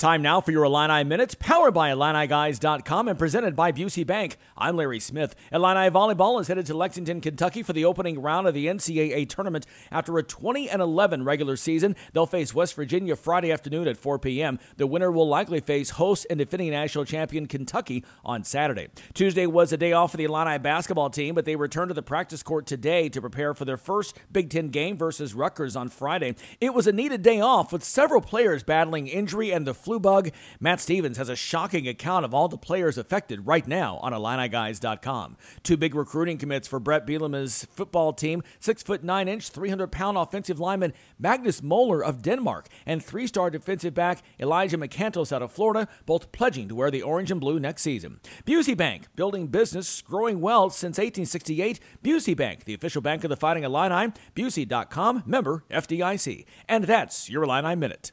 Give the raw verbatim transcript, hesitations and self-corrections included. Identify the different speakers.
Speaker 1: Time now for your Illini Minutes, powered by Illini Guys dot com and presented by Busey Bank. I'm Larry Smith. Illini Volleyball is headed to Lexington, Kentucky for the opening round of the N C double A tournament. After a twenty and eleven regular season, they'll face West Virginia Friday afternoon at four p.m. The winner will likely face host and defending national champion Kentucky on Saturday. Tuesday was a day off for the Illini basketball team, but they returned to the practice court today to prepare for their first Big Ten game versus Rutgers on Friday. It was a needed day off with several players battling injury and the flu bug. Matt Stevens has a shocking account of all the players affected right now on Illini Guys dot com. Two big recruiting commits for Brett Bielema's football team, six foot nine inch, three hundred pound offensive lineman Magnus Moller of Denmark and three-star defensive back Elijah McCantos out of Florida, both pledging to wear the orange and blue next season. Busey Bank, building business, growing well since eighteen sixty-eight. Busey Bank, the official bank of the Fighting Illini. Busey dot com, member F D I C. And that's your Illini Minute.